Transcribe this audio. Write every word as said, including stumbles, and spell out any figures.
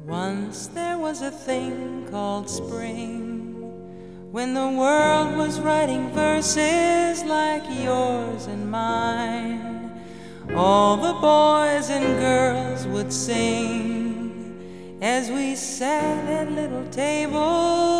Once there was a thing called spring, when the world was writing verses like yours and mine. All the boys and girls would sing as we sat at little tables